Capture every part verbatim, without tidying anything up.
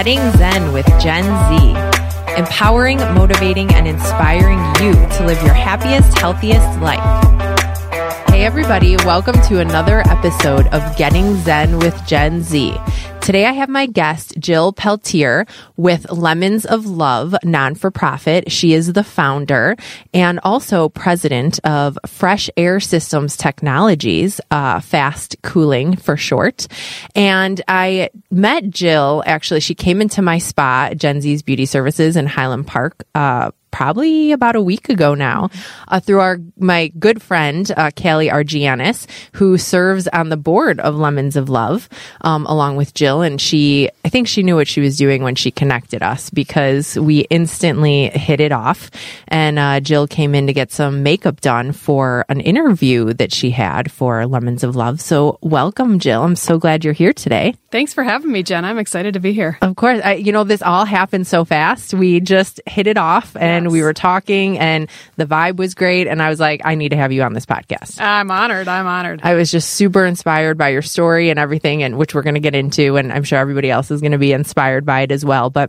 Getting Zen with Gen Z. Empowering, motivating, and inspiring you to live your happiest, healthiest life. Hey everybody, welcome to another episode of Getting Zen with Gen Z. Today I have my guest, Jill Peltier with Lemons of Love, non-for-profit. She is the founder and also president of Fresh Air Systems Technologies, uh, fast cooling for short. And I met Jill, actually, she came into my spa, Gen Z's Beauty Services in Highland Park, uh, probably about a week ago now, uh, through our my good friend, uh, Callie Argianis, who serves on the board of Lemons of Love, um, along with Jill. And she, I think she knew what she was doing when she connected us because we instantly hit it off. And uh, Jill came in to get some makeup done for an interview that she had for Lemons of Love. So welcome, Jill. I'm so glad you're here today. Thanks for having me, Jen. I'm excited to be here. Of course. I, you know, this all happened so fast. We just hit it off and yes. we were talking and the vibe was great. And I was like, I need to have you on this podcast. I'm honored. I'm honored. I was just super inspired by your story and everything, and which we're going to get into. And I'm sure everybody else is going to be inspired by it as well. But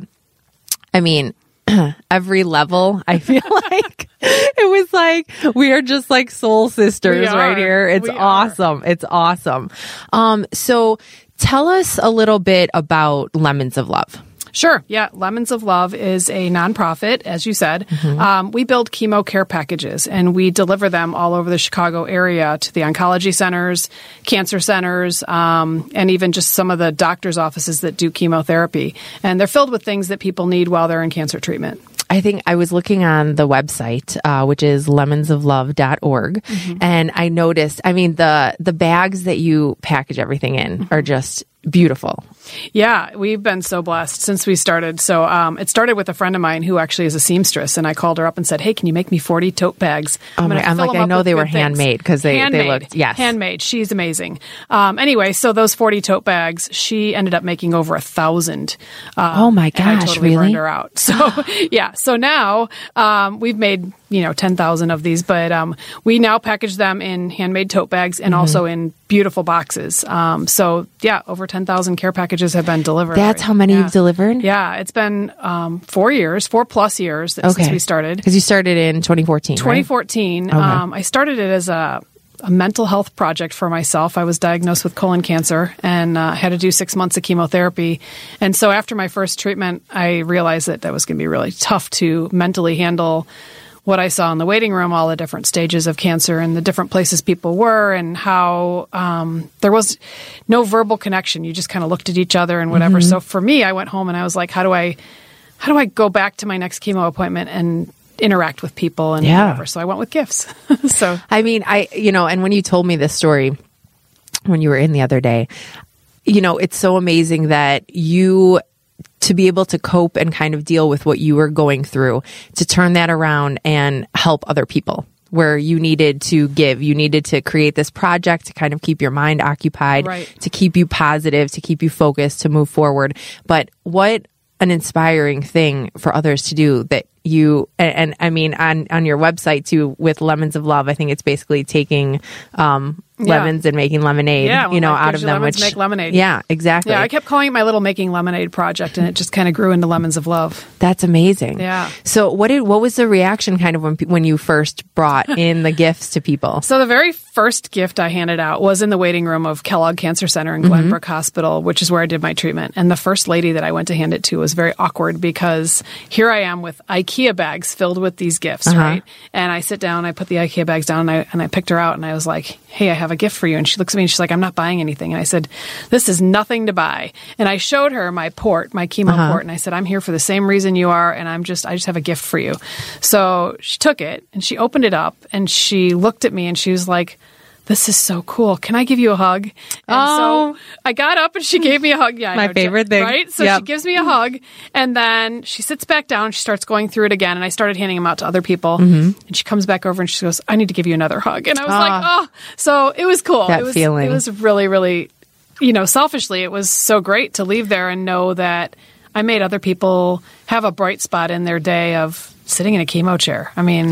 I mean, every level, I feel like it was like we are just like soul sisters right here. It's we awesome. Are. It's awesome. Um, so tell us a little bit about Lemons of Love. Sure. Yeah. Lemons of Love is a nonprofit, as you said. Mm-hmm. Um, we build chemo care packages, and we deliver them all over the Chicago area to the oncology centers, cancer centers, um, and even just some of the doctor's offices that do chemotherapy. And they're filled with things that people need while they're in cancer treatment. I think I was looking on the website, uh, which is lemons of love dot org, mm-hmm. and I noticed, I mean, the the bags that you package everything in mm-hmm. are just beautiful. Yeah, we've been so blessed since we started. So um, it started with a friend of mine who actually is a seamstress, and I called her up and said, hey, can you make me forty tote bags? I'm, oh my, I'm like, I know they were handmade because they, they looked, yes. Handmade. She's amazing. Um, anyway, so those forty tote bags, she ended up making over a thousand. Um, oh my gosh, and I totally really? burned her out. So yeah, so now um, we've made, you know, ten thousand of these, but um, we now package them in handmade tote bags and mm-hmm. also in beautiful boxes. Um, so yeah, over ten thousand care packages have been delivered. That's how many yeah. you've delivered? Yeah, it's been um, four years, four plus years okay. since we started. Because you started in twenty fourteen, twenty fourteen. Right? Okay. Um, I started it as a, a mental health project for myself. I was diagnosed with colon cancer and uh, had to do six months of chemotherapy. And so after my first treatment, I realized that that was going to be really tough to mentally handle what I saw in the waiting room, all the different stages of cancer and the different places people were, and how um, there was no verbal connection. You just kind of looked at each other and whatever. Mm-hmm. So for me, I went home and I was like, how do I, how do I go back to my next chemo appointment and interact with people and yeah. whatever? So I went with gifts. So I mean, I you know, and when you told me this story when you were in the other day, you know, it's so amazing that you. To be able to cope and kind of deal with what you were going through, to turn that around and help other people where you needed to give, you needed to create this project to kind of keep your mind occupied, right. to keep you positive, to keep you focused, to move forward. But what an inspiring thing for others to do that you, and, and I mean, on, on your website too, with Lemons of Love, I think it's basically taking, um, lemons yeah. and making lemonade, yeah, well, you know, like out of them, lemons which make lemonade. Yeah, exactly. Yeah, I kept calling it my little making lemonade project, and it just kind of grew into Lemons of Love. That's amazing. Yeah. So, what did what was the reaction kind of when when you first brought in the gifts to people? So, the very first gift I handed out was in the waiting room of Kellogg Cancer Center in Glenbrook mm-hmm. Hospital, which is where I did my treatment. And the first lady that I went to hand it to was very awkward because here I am with IKEA bags filled with these gifts, uh-huh. right? And I sit down, I put the IKEA bags down, and I and I picked her out, and I was like, "Hey, I have a gift for you." And she looks at me and she's like, I'm not buying anything. And I said, this is nothing to buy. And I showed her my port, my chemo uh-huh. port. And I said, I'm here for the same reason you are. And I'm just, I just have a gift for you. So she took it and she opened it up and she looked at me and she was like, this is so cool. Can I give you a hug? And oh. so I got up and she gave me a hug. Yeah, my know, favorite thing. Right? So yep. she gives me a hug and then she sits back down. She starts going through it again. And I started handing them out to other people. Mm-hmm. And she comes back over and she goes, I need to give you another hug. And I was oh. like, oh. So it was cool. That it was, feeling. It was really, really, you know, selfishly, it was so great to leave there and know that I made other people have a bright spot in their day of sitting in a chemo chair. I mean,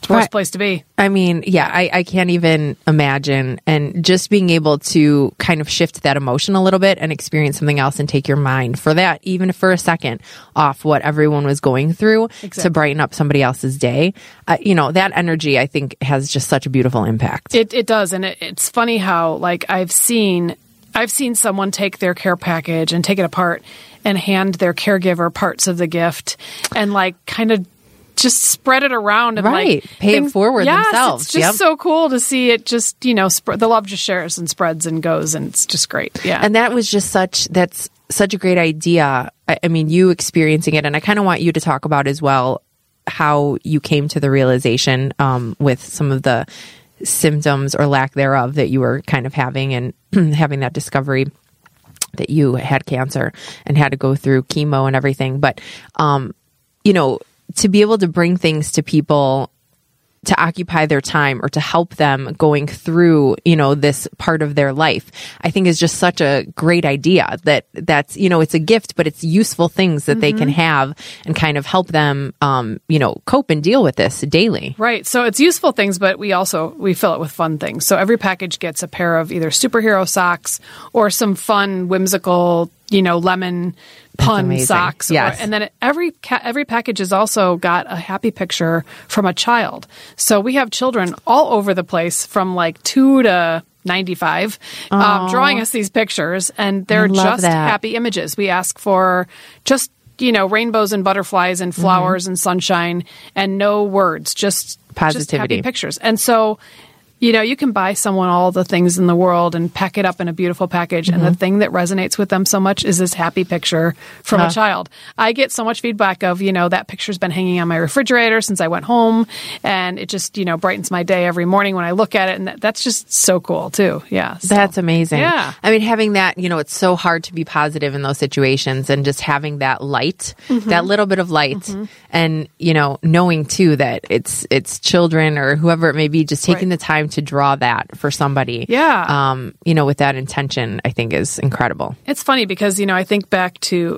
It's the worst Right. place to be. I mean, yeah, I, I can't even imagine. And just being able to kind of shift that emotion a little bit and experience something else and take your mind for that, even for a second, off what everyone was going through Exactly. to brighten up somebody else's day. Uh, you know, that energy, I think, has just such a beautiful impact. It it does, and it, it's funny how like I've seen I've seen someone take their care package and take it apart and hand their caregiver parts of the gift and like kind of just spread it around and Right. like Pay it things- forward yes, themselves. It's just Yep. so cool to see it. Just you know, sp- the love just shares and spreads and goes, and it's just great. Yeah, And that was just such, that's such a great idea. I, I mean, you experiencing it, and I kind of want you to talk about as well how you came to the realization um, with some of the symptoms or lack thereof that you were kind of having and having that discovery that you had cancer and had to go through chemo and everything. But, um, you know, to be able to bring things to people to occupy their time or to help them going through, you know, this part of their life, I think is just such a great idea that that's, you know, it's a gift, but it's useful things that mm-hmm. they can have and kind of help them, um, you know, cope and deal with this daily. Right. So it's useful things, but we also, we fill it with fun things. So every package gets a pair of either superhero socks or some fun, whimsical, you know, lemon pun socks. Yes. Or, and then it, every ca- every package has also got a happy picture from a child. So we have children all over the place from like two to ninety-five um, drawing us these pictures, and they're just that. happy images. We ask for just, you know, rainbows and butterflies and flowers mm-hmm. and sunshine and no words, just positivity, just happy pictures. And so, you know, you can buy someone all the things in the world and pack it up in a beautiful package. Mm-hmm. And the thing that resonates with them so much is this happy picture from huh. a child. I get so much feedback of, you know, that picture's been hanging on my refrigerator since I went home. And it just, you know, brightens my day every morning when I look at it. And that, that's just so cool, too. Yeah. So, that's amazing. Yeah. I mean, having that, you know, it's so hard to be positive in those situations and just having that light, mm-hmm. that little bit of light mm-hmm. and, you know, knowing, too, that it's it's children or whoever it may be, just taking right. the time to draw that for somebody. Yeah. Um, you know, with that intention, I think is incredible. It's funny because, you know, I think back to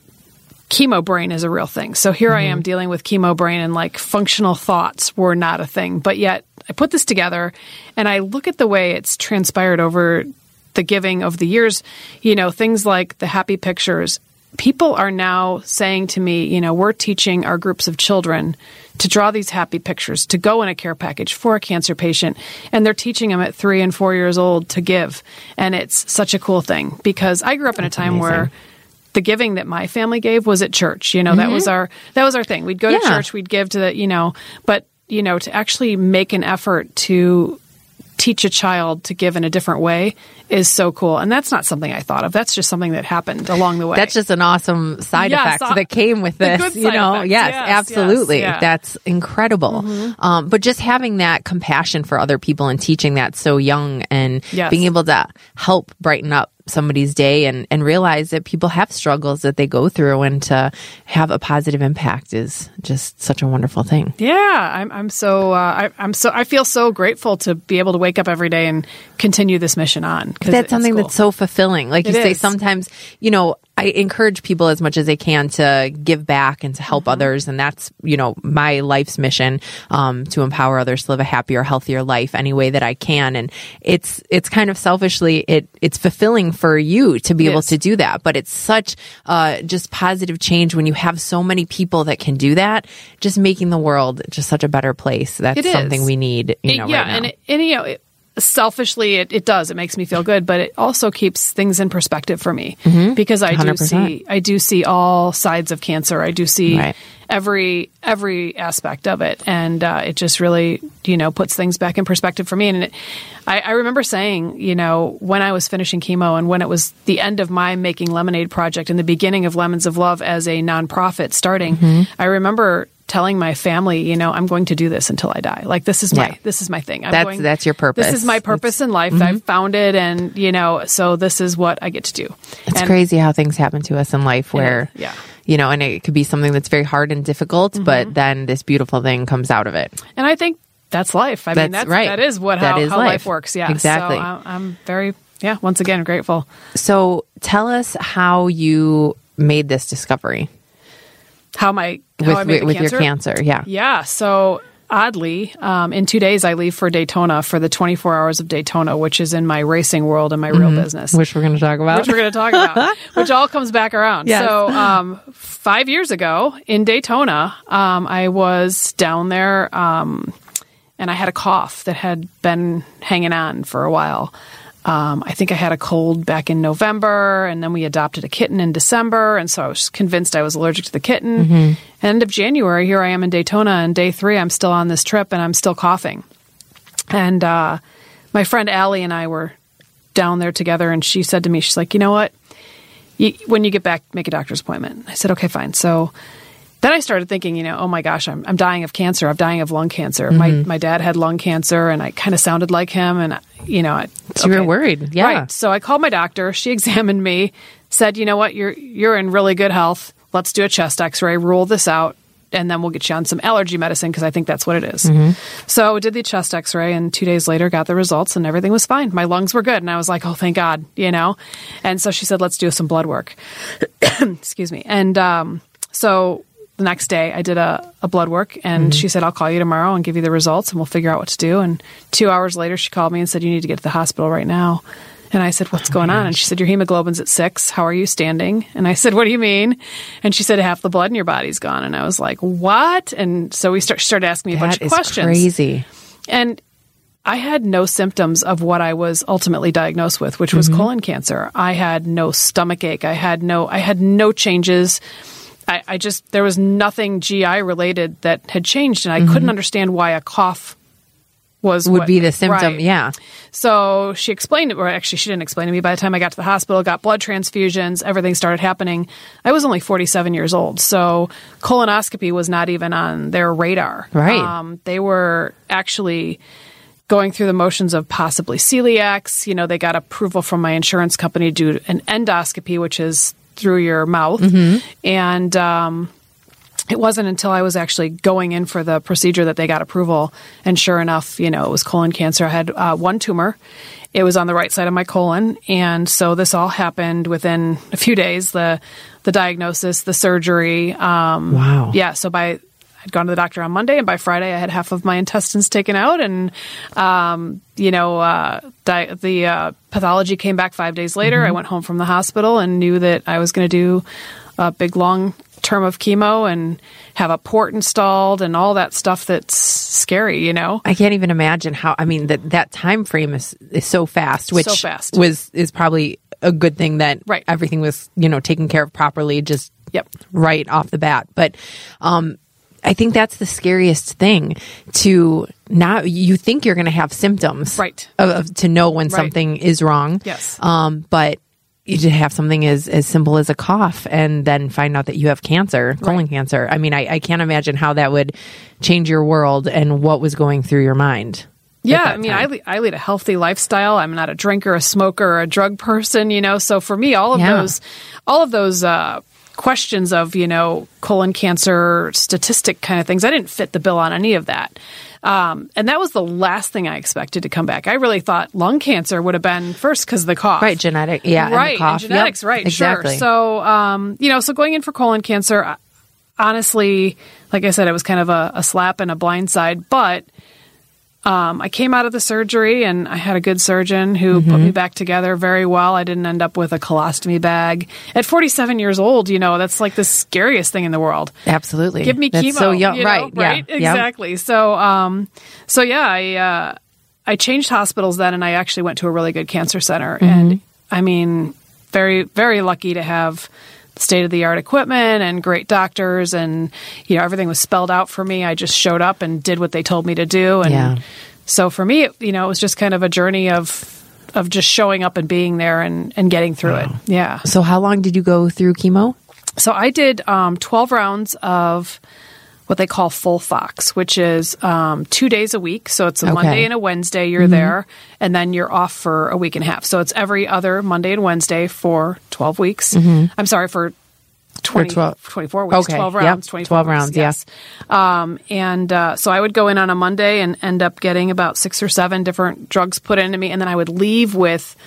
chemo brain is a real thing. So here mm-hmm. I am dealing with chemo brain and like functional thoughts were not a thing. But yet I put this together and I look at the way it's transpired over the giving of the years, you know, things like the happy pictures. People are now saying to me, you know, we're teaching our groups of children to draw these happy pictures, to go in a care package for a cancer patient. And they're teaching them at three and four years old to give. And it's such a cool thing because I grew up in a time amazing. Where the giving that my family gave was at church. You know, mm-hmm. that was our, that was our thing. We'd go yeah. to church, we'd give to the, you know, but, you know, to actually make an effort to teach a child to give in a different way is so cool. And that's not something I thought of. That's just something that happened along the way. That's just an awesome side yes, effect uh, that came with this, you know? Effects. Yes, yes, absolutely. Yes, yeah. That's incredible. Mm-hmm. Um, but just having that compassion for other people and teaching that so young and yes. being able to help brighten up somebody's day and, and realize that people have struggles that they go through and to have a positive impact is just such a wonderful thing. Yeah. I'm, I'm so, uh, I, I'm so, I feel so grateful to be able to wake up every day and continue this mission on. That's something cool. that's so fulfilling. Like you it say, is. sometimes, you know, I encourage people as much as they can to give back and to help mm-hmm. others. And that's, you know, my life's mission, um, to empower others to live a happier, healthier life any way that I can. And it's, it's kind of selfishly, it, it's fulfilling for you to be it able is. to do that. But it's such, uh, just positive change when you have so many people that can do that, just making the world just such a better place. That's it something is. we need, you it, know, yeah, right now. And, it, and, you know, it, selfishly, it, it does. It makes me feel good, but it also keeps things in perspective for me mm-hmm. because I one hundred percent. do see, I do see all sides of cancer. I do see right. every, every aspect of it. And, uh, it just really, you know, puts things back in perspective for me. And it, I, I remember saying, you know, when I was finishing chemo and when it was the end of my Making Lemonade project and the beginning of Lemons of Love as a nonprofit starting, mm-hmm. I remember telling my family, you know, I'm going to do this until I die. Like this is my, yeah. this is my thing. I'm that's, going, that's your purpose. This is my purpose it's, in life. Mm-hmm. I've found it and, you know, so this is what I get to do. It's and, crazy how things happen to us in life where, yeah. you know, and it could be something that's very hard and difficult, mm-hmm. but then this beautiful thing comes out of it. And I think that's life. I that's mean, that's right. That is what, that how, is how life. life works. Yeah. Exactly. So I, I'm very, yeah, once again, grateful. So tell us how you made this discovery. How my how with, I made with cancer? your cancer, yeah, yeah. So oddly, um, in two days, I leave for Daytona for the twenty-four hours of Daytona, which is in my racing world and my real Mm-hmm. business. Which we're going to talk about. Which we're going to talk about. Which all comes back around. Yes. So um, five years ago in Daytona, um, I was down there um, and I had a cough that had been hanging on for a while. Um, I think I had a cold back in November, and then we adopted a kitten in December, and so I was convinced I was allergic to the kitten. Mm-hmm. End of January, here I am in Daytona, and day three, I'm still on this trip, and I'm still coughing. And uh, my friend Allie and I were down there together, and she said to me, she's like, you know what? You, when you get back, make a doctor's appointment. I said, okay, fine. So then I started thinking, you know, oh my gosh, I'm I'm dying of cancer. I'm dying of lung cancer. Mm-hmm. My my dad had lung cancer, and I kind of sounded like him, and you know, I, so you were worried, yeah. Right. So I called my doctor. She examined me, said, you know what, you're you're in really good health. Let's do a chest X-ray, rule this out, and then we'll get you on some allergy medicine because I think that's what it is. Mm-hmm. So we did the chest X-ray, and two days later got the results, and everything was fine. My lungs were good, and I was like, oh, thank God, you know. And so she said, let's do some blood work. Excuse me. And um, so. The next day, I did a, a blood work, and mm-hmm. she said, I'll call you tomorrow and give you the results, and we'll figure out what to do. And two hours later, she called me and said, you need to get to the hospital right now. And I said, what's oh going on? And she said, your hemoglobin's at six. How are you standing? And I said, what do you mean? And she said, half the blood in your body's gone. And I was like, what? And so we start, started asking me a that bunch of is questions. Crazy. And I had no symptoms of what I was ultimately diagnosed with, which was mm-hmm. colon cancer. I had no stomach ache. I had no, I had no changes. I, I just, there was nothing G I related that had changed, and I mm-hmm. couldn't understand why a cough was would what, be the symptom. right. Yeah. So she explained it, or actually she didn't explain to me. By the time I got to the hospital, got blood transfusions, everything started happening. I was only forty-seven years old. So colonoscopy was not even on their radar. Right. Um, they were actually going through the motions of possibly celiacs. You know, they got approval from my insurance company to do an endoscopy, which is through your mouth. Mm-hmm. And um, it wasn't until I was actually going in for the procedure that they got approval. And sure enough, you know, it was colon cancer. I had uh, one tumor. It was on the right side of my colon. And so this all happened within a few days, the the diagnosis, the surgery. Um, wow. Yeah, so by... I'd gone to the doctor on Monday, and by Friday I had half of my intestines taken out, and um, you know uh, di- the uh, pathology came back five days later. Mm-hmm. I went home from the hospital and knew that I was going to do a big long term of chemo and have a port installed and all that stuff that's scary. You know, I can't even imagine how. I mean, that that time frame is is so fast, which so fast. was is probably a good thing that right. everything was you know taken care of properly, just yep. right off the bat, but. Um, I think that's the scariest thing to not, you think you're going to have symptoms. Right. Of, of, to know when right. something is wrong. Yes. Um, but you just have something as, as simple as a cough and then find out that you have cancer, colon right. cancer. I mean, I, I can't imagine how that would change your world and what was going through your mind. Yeah, I mean, I lead, I lead a healthy lifestyle. I'm not a drinker, a smoker, or a drug person, you know. So for me, all of yeah. those, all of those, uh, questions of, you know, colon cancer statistic kind of things. I didn't fit the bill on any of that. Um, and that was the last thing I expected to come back. I really thought lung cancer would have been first because of the cough. Right, genetic. Yeah, right, and the cough. And genetics, yep, right, exactly. sure. So, um, you know, so going in for colon cancer, honestly, like I said, it was kind of a, a slap and a blindside, but Um, I came out of the surgery, and I had a good surgeon who mm-hmm. put me back together very well. I didn't end up with a colostomy bag. At forty-seven years old, you know, that's like the scariest thing in the world. Absolutely. Give me that's chemo. So young, you know, right? Right? Yeah. Exactly. Yep. So, um, so yeah, I uh, I changed hospitals then, and I actually went to a really good cancer center. Mm-hmm. And I mean, very, very lucky to have state-of-the-art equipment and great doctors, and you know everything was spelled out for me. I just showed up and did what they told me to do, and yeah. so for me, it, you know, it was just kind of a journey of of just showing up and being there and, and getting through wow. it. Yeah. So how long did you go through chemo? So I did um, twelve rounds of what they call full Fox, which is um, two days a week. So it's a okay. Monday and a Wednesday you're mm-hmm. there, and then you're off for a week and a half. So it's every other Monday and Wednesday for twelve weeks. Mm-hmm. I'm sorry, for twenty, twelve, twenty-four weeks, okay. twelve rounds, yep. twenty-four twelve weeks, rounds, yes. Yeah. Um, and uh, so I would go in on a Monday and end up getting about six or seven different drugs put into me, and then I would leave with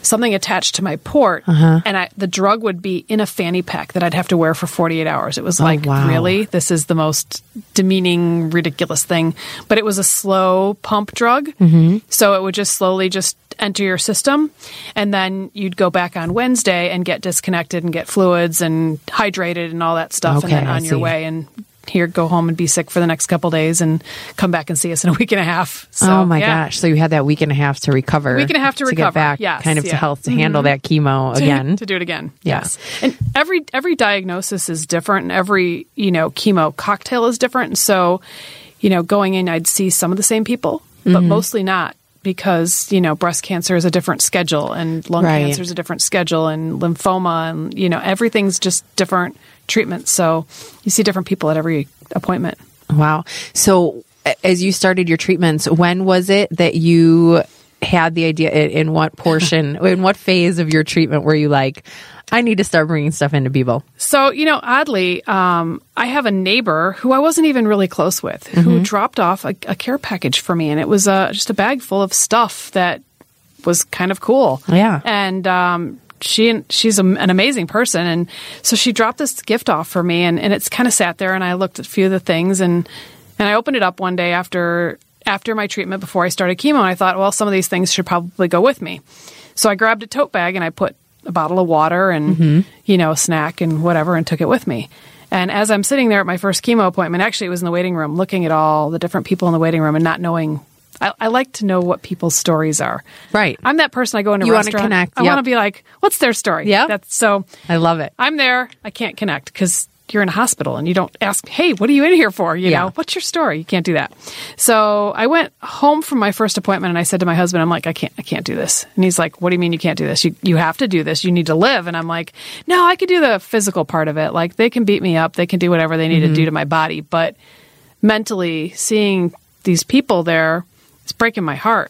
something attached to my port, uh-huh. and I, the drug would be in a fanny pack that I'd have to wear for forty-eight hours. It was like, oh, wow. really? This is the most demeaning, ridiculous thing. But it was a slow pump drug, mm-hmm. so it would just slowly just enter your system, and then you'd go back on Wednesday and get disconnected and get fluids and hydrated and all that stuff, okay, and then on I your see. way and here go home and be sick for the next couple days and come back and see us in a week and a half. So, oh my yeah. gosh! So you had that week and a half to recover, week and a half to, to recover, get back, yes, kind of yeah. to health to mm-hmm. handle that chemo again, to, to do it again. Yeah. Yes, and every every diagnosis is different, and every you know chemo cocktail is different. And so, you know, going in, I'd see some of the same people, but mm-hmm. mostly not. Because, you know, breast cancer is a different schedule and lung right. cancer is a different schedule and lymphoma and, you know, everything's just different treatments. So you see different people at every appointment. Wow. So as you started your treatments, when was it that you had the idea, in what portion, in what phase of your treatment were you like, I need to start bringing stuff into people? So, you know, oddly, um, I have a neighbor who I wasn't even really close with mm-hmm. who dropped off a, a care package for me. And it was uh, just a bag full of stuff that was kind of cool. Yeah. And um, she she's a, an amazing person. And so she dropped this gift off for me. And, and it's kind of sat there. And I looked at a few of the things. And, and I opened it up one day after after my treatment before I started chemo. And I thought, well, some of these things should probably go with me. So I grabbed a tote bag and I put a bottle of water and, mm-hmm. you know, a snack and whatever and took it with me. And as I'm sitting there at my first chemo appointment, actually it was in the waiting room, looking at all the different people in the waiting room and not knowing, I, I like to know what people's stories are. Right. I'm that person, I go into a you restaurant. You want to connect. I yep. want to be like, what's their story? Yeah. That's so. I love it. I'm there. I can't connect because you're in a hospital and you don't ask, hey, what are you in here for? You yeah. know, what's your story? You can't do that. So I went home from my first appointment and I said to my husband, I'm like, I can't, I can't do this. And he's like, what do you mean you can't do this? You, you have to do this. You need to live. And I'm like, no, I could do the physical part of it. Like they can beat me up. They can do whatever they need mm-hmm. to do to my body. But mentally seeing these people there, it's breaking my heart.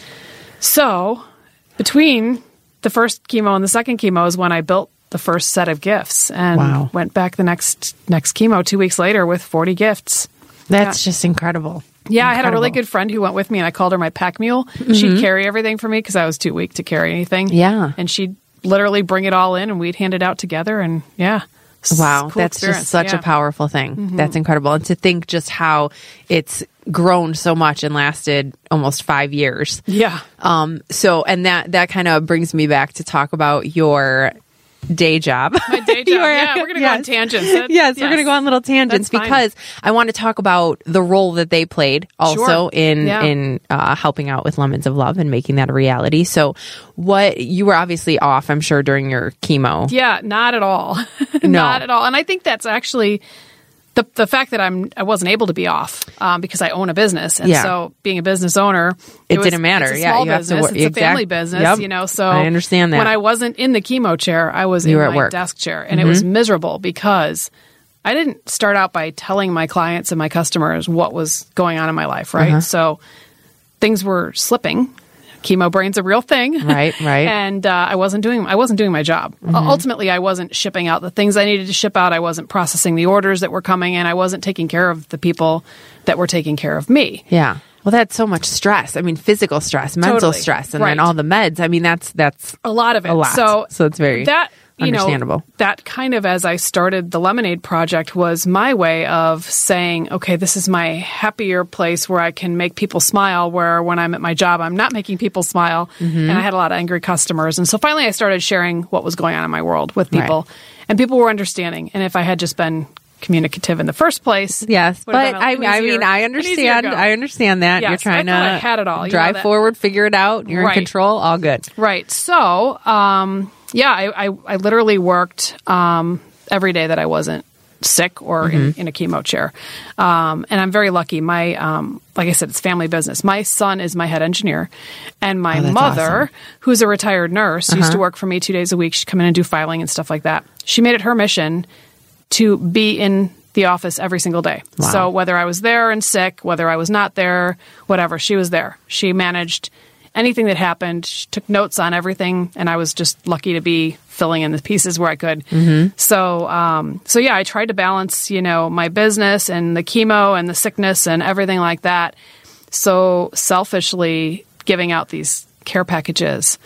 So between the first chemo and the second chemo is when I built the first set of gifts and wow. went back the next next chemo two weeks later with forty gifts. That's yeah. just incredible. Yeah, incredible. I had a really good friend who went with me and I called her my pack mule. Mm-hmm. She'd carry everything for me because I was too weak to carry anything. Yeah. And she'd literally bring it all in and we'd hand it out together and yeah. Wow, cool that's experience. just such yeah. a powerful thing. Mm-hmm. That's incredible. And to think just how it's grown so much and lasted almost five years. Yeah. Um. So, and that, that kind of brings me back to talk about your day job. My day job. yeah, we're going to yes. go on tangents. That, yes, yes, we're going to go on little tangents That's because fine. I want to talk about the role that they played also Sure. in yeah. in uh, helping out with Lemons of Love and making that a reality. So, what you were obviously off, I'm sure, during your chemo. Yeah, not at all. No. Not at all. And I think that's actually the the fact that I'm I wasn't able to be off um, because I own a business, and yeah. so being a business owner, it, it was, didn't matter. It's a yeah, small you have business. to work. It's exactly. a family business, Yep. you know. So I understand that. when I wasn't in the chemo chair, I was you in were my at work. desk chair, and mm-hmm. it was miserable because I didn't start out by telling my clients and my customers what was going on in my life, right? Uh-huh. So things were slipping. Chemo brain's a real thing, right? Right. And uh, I wasn't doing I wasn't doing my job. Mm-hmm. Ultimately, I wasn't shipping out the things I needed to ship out. I wasn't processing the orders that were coming in. I wasn't taking care of the people that were taking care of me. Yeah. Well, that's so much stress. I mean, physical stress, mental Totally. stress, and right. then all the meds. I mean, that's that's a lot of it. A lot. So, so it's very that you understandable. know that kind of as I started the Lemonade Project was my way of saying, okay, this is my happier place where I can make people smile. Where when I'm at my job, I'm not making people smile, mm-hmm. and I had a lot of angry customers. And so finally, I started sharing what was going on in my world with people, right. and people were understanding. And if I had just been communicative in the first place. Yes, but I, easier, I mean, I understand. I understand that yes, you're trying I to I had it all. You drive know forward, figure it out. You're right. in control. All good. Right. So, um, yeah, I, I, I literally worked um, every day that I wasn't sick or mm-hmm. in, in a chemo chair. Um, and I'm very lucky. My, um, like I said, it's family business. My son is my head engineer, and my oh, mother, awesome. who's a retired nurse, uh-huh. used to work for me two days a week. She'd come in and do filing and stuff like that. She made it her mission to be in the office every single day. Wow. So whether I was there and sick, whether I was not there, whatever, she was there. She managed anything that happened. She took notes on everything, and I was just lucky to be filling in the pieces where I could. Mm-hmm. So, um, so yeah, I tried to balance, you know, my business and the chemo and the sickness and everything like that. So selfishly giving out these care packages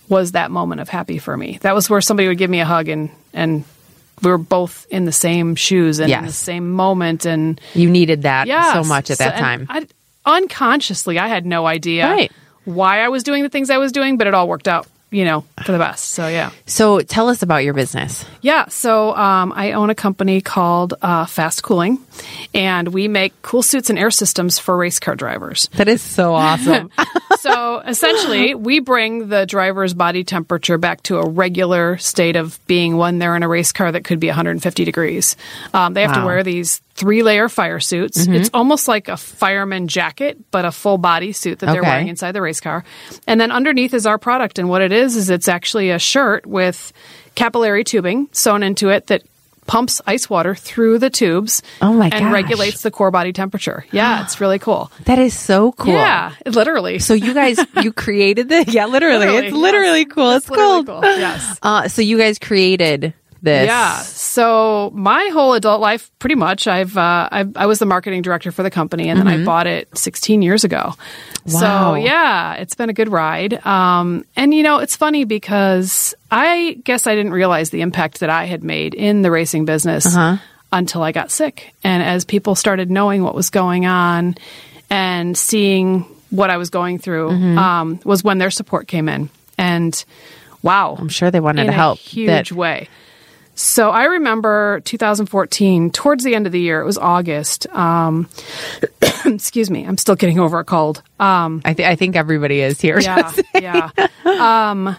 was that moment of happy for me. That was where somebody would give me a hug and, and we were both in the same shoes and yes. in the same moment. And you needed that yes, so much at that so, time. I, unconsciously, I had no idea right. why I was doing the things I was doing, but it all worked out, you know, for the best. So, yeah. So tell us about your business. Yeah. So um, I own a company called uh, Fast Cooling, and we make cool suits and air systems for race car drivers. That is so awesome. So essentially, we bring the driver's body temperature back to a regular state of being when they're in a race car that could be one hundred fifty degrees. Um, they have wow. to wear these three-layer fire suits. Mm-hmm. It's almost like a fireman jacket, but a full body suit that they're okay. wearing inside the race car. And then underneath is our product. And what it is, is it's actually a shirt with capillary tubing sewn into it that pumps ice water through the tubes oh my and gosh. regulates the core body temperature. Yeah, it's really cool. That is so cool. Yeah, literally. So you guys, you created this? Yeah, literally. literally it's literally yes. cool. It's, it's literally cool. cool. Yes. Uh, so you guys created this. Yeah. So my whole adult life, pretty much, I've, uh, I've I was the marketing director for the company, and mm-hmm. then I bought it sixteen years ago. Wow. So yeah, it's been a good ride. Um, and you know, it's funny because I guess I didn't realize the impact that I had made in the racing business uh-huh. until I got sick. And as people started knowing what was going on and seeing what I was going through, mm-hmm. um, was when their support came in. And wow, I'm sure they wanted in to help. a huge that- way. So I remember two thousand fourteen, towards the end of the year, it was August. Um, excuse me, I'm still getting over a cold. Um, I, th- I think everybody is here. Yeah, yeah. Um,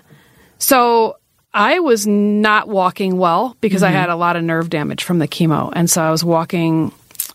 so I was not walking well because mm-hmm. I had a lot of nerve damage from the chemo. And so I was walking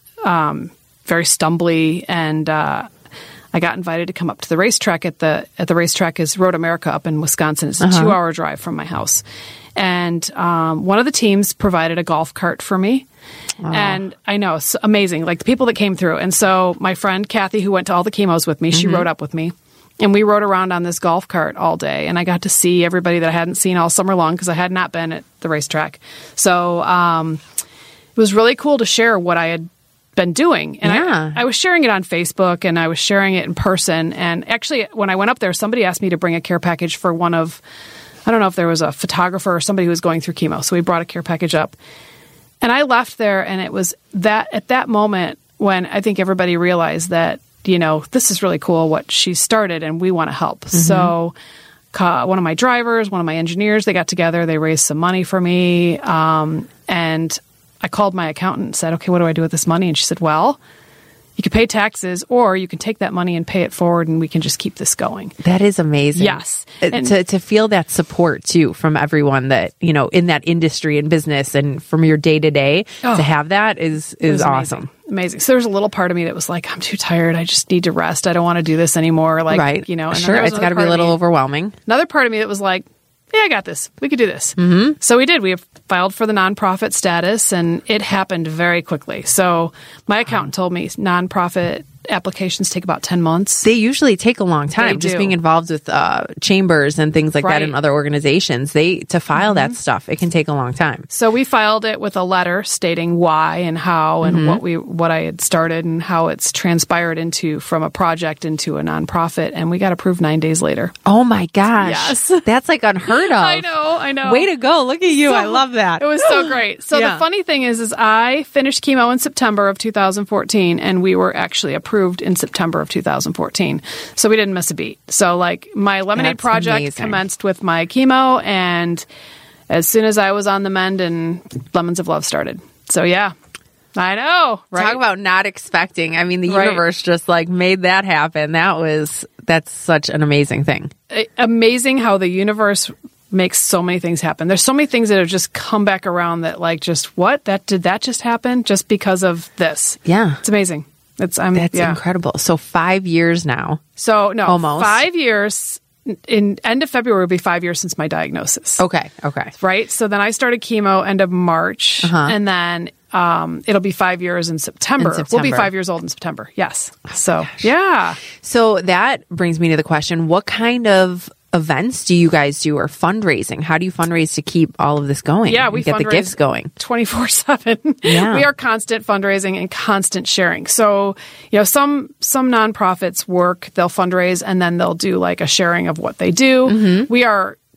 um, very stumbly, and uh, I got invited to come up to the racetrack. At the at the racetrack is Road America up in Wisconsin. It's a uh-huh. two-hour drive from my house. And um, one of the teams provided a golf cart for me. Wow. And I know, it's amazing, like the people that came through. And so my friend Kathy, who went to all the chemos with me, mm-hmm. she rode up with me. And we rode around on this golf cart all day. And I got to see everybody that I hadn't seen all summer long because I had not been at the racetrack. So um, it was really cool to share what I had been doing. And yeah. I, I was sharing it on Facebook, and I was sharing it in person. And actually, when I went up there, somebody asked me to bring a care package for one of... I don't know if there was a photographer or somebody who was going through chemo. So we brought a care package up. And I left there, and it was that at that moment when I think everybody realized that, you know, this is really cool what she started, and we want to help. Mm-hmm. So uh, one of my drivers, one of my engineers, they got together. They raised some money for me. Um, and I called my accountant and said, okay, what do I do with this money? And she said, well, you can pay taxes, or you can take that money and pay it forward, and we can just keep this going. That is amazing. Yes. And to to feel that support, too, from everyone that, you know, in that industry and business and from your day to day, to have that is, is awesome. Amazing. amazing. So there's a little part of me that was like, I'm too tired. I just need to rest. I don't want to do this anymore. Like, right. you know, and sure. It's got to be a little overwhelming. Another part of me that was like, yeah, I got this. We could do this. Mm-hmm. So we did. We filed for the nonprofit status, and it happened very quickly. So my accountant told me nonprofit applications take about ten months. They usually take a long time. They Just do. being involved with uh, chambers and things like Right. that in other organizations, they to file Mm-hmm. that stuff, it can take a long time. So we filed it with a letter stating why and how and Mm-hmm. what we what I had started and how it's transpired into from a project into a nonprofit, and we got approved nine days later. Oh my gosh. Yes. That's like unheard of. I know, I know. Way to go. Look at you. So- I love that. It was so great. So Yeah. the funny thing is, is I finished chemo in September of two thousand fourteen, and we were actually approved in September of two thousand fourteen. So we didn't miss a beat. So like my lemonade That's project amazing. commenced with my chemo, and as soon as I was on the mend, and Lemons of Love started. So yeah, I know, right? Talk about not expecting. I mean, the Right. universe just like made that happen. That was, that's such an amazing thing. A- amazing how the universe makes so many things happen. There's so many things that have just come back around that like just what that did that just happen just because of this. Yeah. It's amazing. It's I'm That's yeah. incredible. So five years now. So no, Almost. five years. In end of February will be five years since my diagnosis. Okay. Okay. Right. So then I started chemo end of March, Uh-huh. and then um, it'll be five years in September. In We'll be September. five years old in September. Yes. So yeah. So that brings me to the question, what kind of events do you guys do, or fundraising? How do you fundraise to keep all of this going? Yeah, and we get the fundraise gifts going. twenty-four seven. Yeah. We are constant fundraising and constant sharing. So, you know, some some nonprofits work, they'll fundraise and then they'll do like a sharing of what they do. Mm-hmm. We are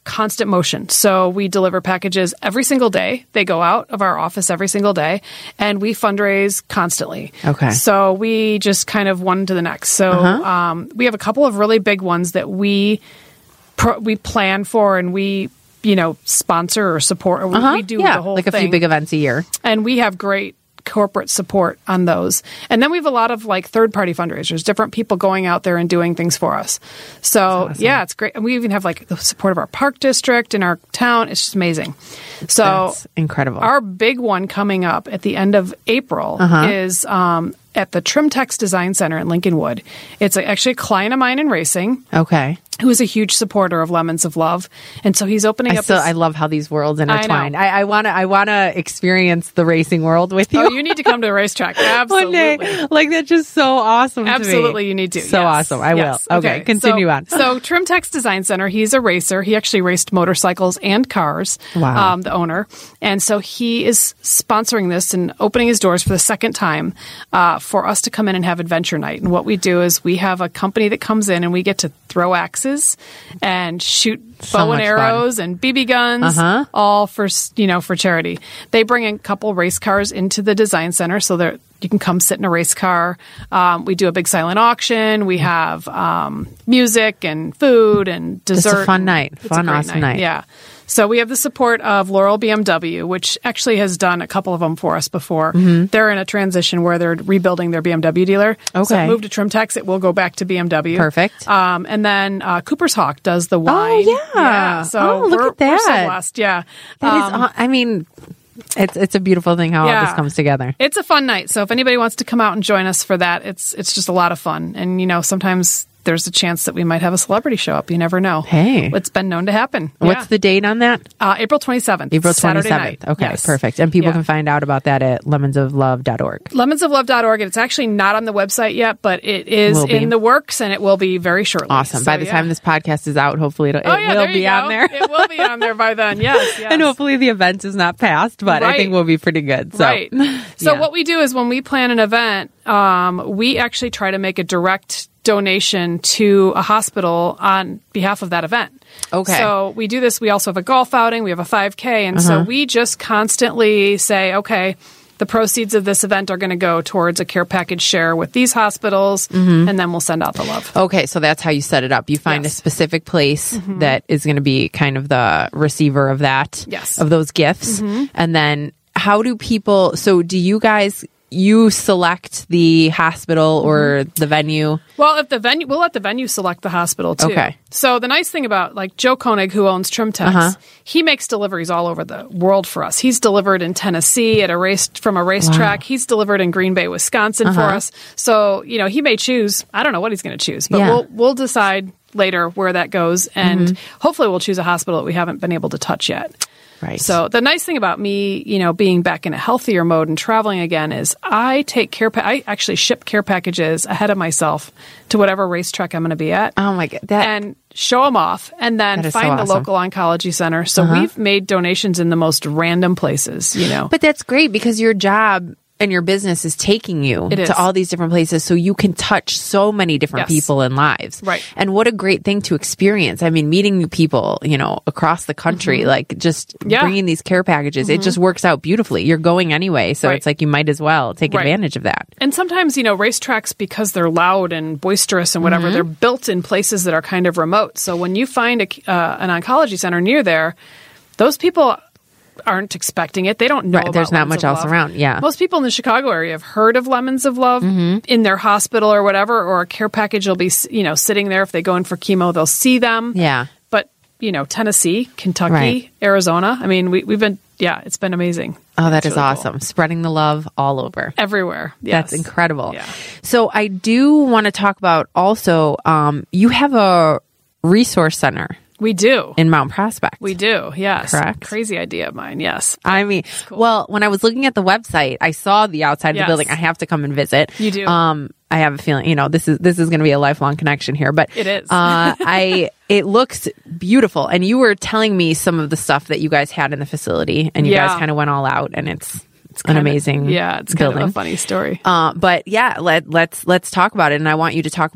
constant motion. So we deliver packages every single day. They go out of our office every single day, and we fundraise constantly. Okay. So we just kind of one to the next. So Uh-huh. um, we have a couple of really big ones that we pro- we plan for, and we you know sponsor or support. Or Uh-huh. We do yeah, the whole like a thing. few big events a year. And we have great corporate support on those. And then we have a lot of like third party fundraisers, different people going out there and doing things for us. So awesome. yeah, it's great. And we even have like the support of our park district in our town. It's just amazing. So That's incredible. Our big one coming up at the end of April Uh-huh. is um, at the Trimtex Design Center in Lincolnwood. It's a, actually a client of mine in racing okay. who is a huge supporter of Lemons of Love. And so he's opening I up still, this- I love how these worlds intertwine. know. I, I want to, I want to experience the racing world with you. Oh, you need to come to a racetrack. Absolutely. One day. Like, that's just so awesome to me. Absolutely, you need to. So Yes. awesome. I Yes. will. Okay, continue so, on. So Trimtex Design Center, he's a racer. He actually raced motorcycles and cars, Wow. um, the owner. And so he is sponsoring this and opening his doors for the second time uh, for us to come in and have adventure night. And what we do is we have a company that comes in and we get to throw axes and shoot So bow and much arrows and B B guns, Uh-huh. all for, you know, for charity. They bring a couple race cars into the design center so that you can come sit in a race car. Um, we do a big silent auction. We have um, music and food and dessert. Just a fun and night. it's a Fun, great awesome night. Yeah. So we have the support of Laurel B M W, which actually has done a couple of them for us before. They're in a transition where they're rebuilding their B M W dealer. So Okay. move to Trimtex, it will go back to B M W. Perfect. Um, and then uh, Cooper's Hawk does the wine. yeah. So Oh, look we're, at that. we're so blessed. Yeah. That is, Um, aw- I mean, it's it's a beautiful thing how all Yeah. this comes together. It's a fun night. So if anybody wants to come out and join us for that, it's it's just a lot of fun. And, you know, sometimes there's a chance that we might have a celebrity show up. You never know. Hey. It's been known to happen. What's Yeah. the date on that? Uh, April twenty-seventh. April Saturday twenty-seventh. night. Okay, Yes. perfect. And people Yeah. can find out about that at lemons of love dot org. lemons of love dot org. It's actually not on the website yet, but it is Will be. in the works, and it will be very shortly. Awesome. So, by the yeah. time this podcast is out, hopefully it'll, oh, it yeah, will there you be go. on there. It will be on there by then. Yes, yes. And hopefully the event is not passed, but I Right. think we'll be pretty good. So. Right. So Yeah. what we do is when we plan an event, um, we actually try to make a direct donation to a hospital on behalf of that event. Okay. So we do this. We also have a golf outing. We have a five K. And so we just constantly say, okay, the proceeds of this event are going to go towards a care package share with these hospitals, and then we'll send out the love. Okay, so that's how you set it up. You find Yes. a specific place that is going to be kind of the receiver of that, Yes. of those gifts. And then how do people, so do you guys, you select the hospital or the venue? Well, if the venue, we'll let the venue select the hospital too. Okay. So the nice thing about like Joe Koenig, who owns Trimtex, Uh-huh. he makes deliveries all over the world for us. He's delivered in Tennessee at a race from a racetrack. He's delivered in Green Bay, Wisconsin for us. So you know he may choose. I don't know what he's going to choose, but Yeah. we'll we'll decide later where that goes, and hopefully we'll choose a hospital that we haven't been able to touch yet. Right. So the nice thing about me, you know, being back in a healthier mode and traveling again is I take care. Pa- I actually ship care packages ahead of myself to whatever racetrack I'm going to be at, oh my God. That, and show them off, and then That is so find the awesome. local oncology center. So we've made donations in the most random places. You know, But that's great because your job and your business is taking you It is. to all these different places so you can touch so many different Yes. people and lives. Right. And what a great thing to experience. I mean, meeting new people, you know, across the country, like just Yeah. bringing these care packages, it just works out beautifully. You're going anyway. So Right. it's like you might as well take Right. advantage of that. And sometimes, you know, racetracks, because they're loud and boisterous and whatever, they're built in places that are kind of remote. So when you find a, uh, an oncology center near there, those people aren't expecting it. They don't know Right, about there's not Lemons much of else Love. around, yeah. Most people in the Chicago area have heard of Lemons of Love in their hospital or whatever, or a care package will be, you know, sitting there. If they go in for chemo, they'll see them. Yeah. But, you know, Tennessee, Kentucky, Right. Arizona, I mean, we, we've been, yeah, it's been amazing. Oh, that It's is really cool. awesome. Spreading the love all over. Everywhere. Yes. That's incredible. Yeah. So I do want to talk about also, um, you have a resource center We do. in Mount Prospect. We do, yes. Correct. Crazy idea of mine, yes. I mean, well, when I was looking at the website, I saw the outside of Yes. the building. I have to come and visit. You do. Um, I have a feeling, you know, this is this is going to be a lifelong connection here. But It is. uh, I it looks beautiful, and you were telling me some of the stuff that you guys had in the facility, and you Yeah. guys kind of went all out, and it's it's an Kinda- amazing Yeah, it's building. kind of a funny story. Uh, but yeah, let let's let's talk about it, and I want you to talk about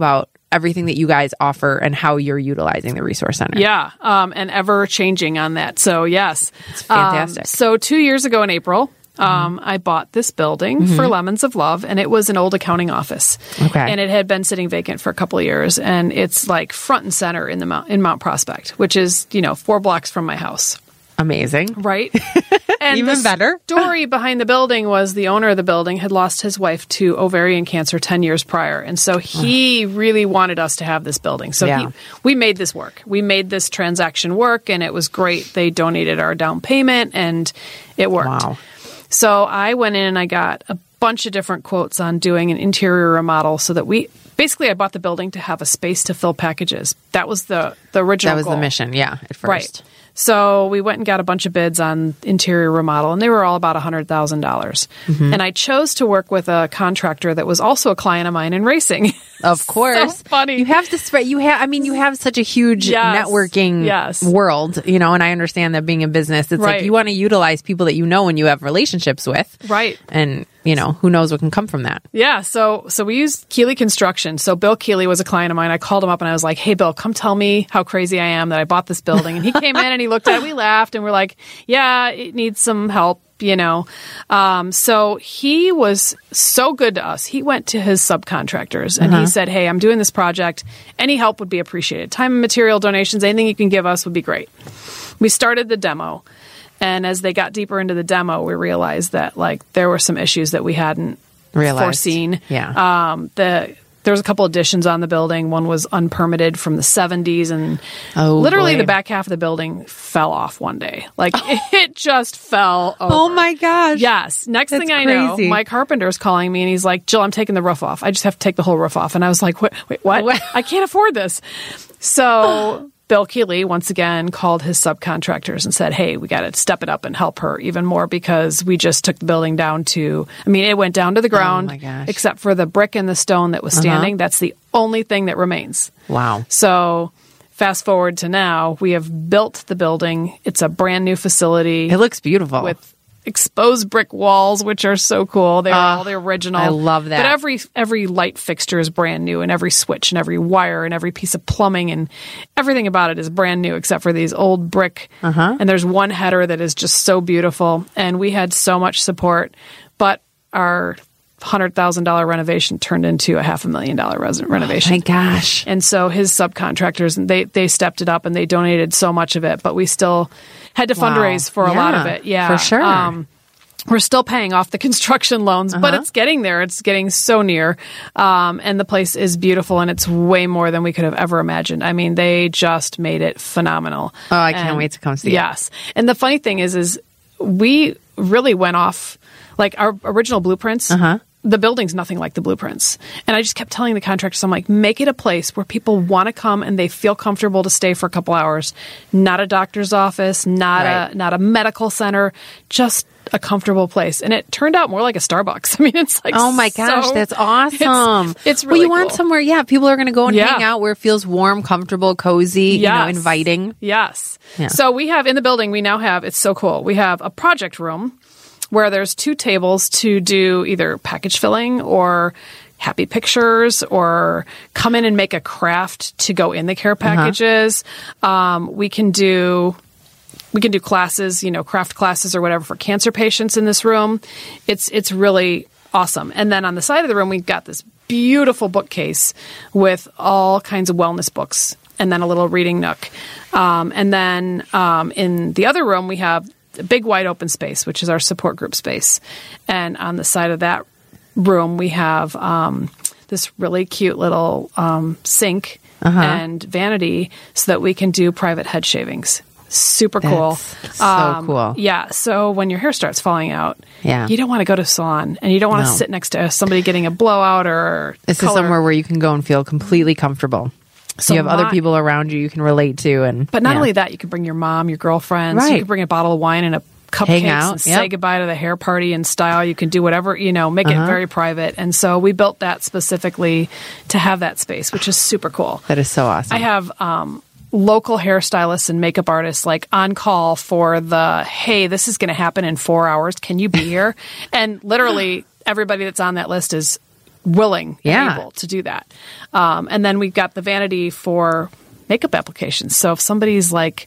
everything that you guys offer and how you're utilizing the Resource Center. Yeah, um, and ever changing on that. So yes, it's fantastic. Um, so two years ago in April, um, mm-hmm. I bought this building mm-hmm. for Lemons of Love, and it was an old accounting office. Okay, and it had been sitting vacant for a couple of years, and it's like front and center in the Mount, in Mount Prospect, which is you know four blocks from my house. Amazing, right? And even the better. Story behind the building was the owner of the building had lost his wife to ovarian cancer ten years prior, and so he really wanted us to have this building. So yeah. he, we made this work. We made this transaction work, and it was great. They donated our down payment, and it worked. Wow. So I went in and I got a bunch of different quotes on doing an interior remodel so that we basically I bought the building to have a space to fill packages. That was the the original That was goal. the mission, yeah, at first. Right. So we went and got a bunch of bids on interior remodel, and they were all about one hundred thousand dollars. Mm-hmm. And I chose to work with a contractor that was also a client of mine in racing. Of course. So funny. You have to spread, you have, I mean, you have such a huge yes. networking yes. world, you know, and I understand that being in business, it's right. like you want to utilize people that you know and you have relationships with. Right. And, you know, who knows what can come from that. Yeah. So, so we used Keeley Construction. So Bill Keeley was a client of mine. I called him up and I was like, hey, Bill, come tell me how crazy I am that I bought this building. And he came in and he looked at it, we laughed and we're like, yeah, it needs some help. You know, um, so he was so good to us. He went to his subcontractors and uh-huh. he said, hey, I'm doing this project. Any help would be appreciated. Time and material donations, anything you can give us would be great. We started the demo. And as they got deeper into the demo, we realized that like there were some issues that we hadn't realized. foreseen. Yeah. Um, the There was a couple additions on the building. One was unpermitted from the seventies, and oh, literally boy. the back half of the building fell off one day. Like it just fell over. Oh my gosh. Yes. Next That's thing I crazy. know, Mike Carpenter's calling me and he's like, Jill, I'm taking the roof off. I just have to take the whole roof off. And I was like, wait, wait what? what? I can't afford this. So Bill Keeley, once again, called his subcontractors and said, hey, we got to step it up and help her even more because we just took the building down to, I mean, it went down to the ground, oh my gosh. except for the brick and the stone that was standing. Uh-huh. That's the only thing that remains. Wow. So fast forward to now, we have built the building. It's a brand new facility. It looks beautiful. With exposed brick walls, which are so cool. They're uh, all the original. I love that. But every every light fixture is brand new, and every switch and every wire and every piece of plumbing and everything about it is brand new except for these old brick. Uh-huh. And there's one header that is just so beautiful. And we had so much support, but our one hundred thousand dollars renovation turned into a half a million dollar res- renovation. Oh my gosh. And so his subcontractors, they, they stepped it up and they donated so much of it, but we still had to wow. fundraise for yeah, a lot of it. Yeah, for sure. Um, we're still paying off the construction loans, uh-huh. but it's getting there. It's getting so near. Um, and the place is beautiful, and it's way more than we could have ever imagined. I mean, they just made it phenomenal. Oh, I can't and, wait to come see yes. it. Yes. And the funny thing is, is we really went off, like our original blueprints, uh-huh. the building's nothing like the blueprints. And I just kept telling the contractors, I'm like, make it a place where people want to come and they feel comfortable to stay for a couple hours. Not a doctor's office, not right. a not a medical center, just a comfortable place. And it turned out more like a Starbucks. I mean, it's like, oh my gosh, so, that's awesome. It's, it's really well, you cool. want somewhere, yeah, people are going to go and yeah. hang out where it feels warm, comfortable, cozy, yes. you know, inviting. Yes. Yeah. So we have in the building, we now have, it's so cool. We have a project room where there's two tables to do either package filling or happy pictures or come in and make a craft to go in the care packages. Uh-huh. Um, we can do we can do classes, you know, craft classes or whatever for cancer patients in this room. It's it's really awesome. And then on the side of the room, we've got this beautiful bookcase with all kinds of wellness books and then a little reading nook. Um, and then um, in the other room, we have a big wide open space, which is our support group space. And on the side of that room, we have um, this really cute little um, sink uh-huh. and vanity so that we can do private head shavings. Super cool. That's so um, cool. Yeah. So when your hair starts falling out, yeah. you don't want to go to a salon and you don't want to no. sit next to somebody getting a blowout or This color. is somewhere where you can go and feel completely comfortable. So you have my, other people around you you can relate to. and But not yeah. only that, you can bring your mom, your girlfriends. Right. You can bring a bottle of wine and a cupcakes out, and yep. say goodbye to the hair party in style. You can do whatever, you know, make uh-huh. it very private. And so we built that specifically to have that space, which is super cool. That is so awesome. I have um, local hairstylists and makeup artists like on call for the, hey, this is going to happen in four hours. Can you be here? And literally everybody that's on that list is willing Yeah. and able to do that. Um, and then we've got the vanity for makeup applications. So if somebody's like,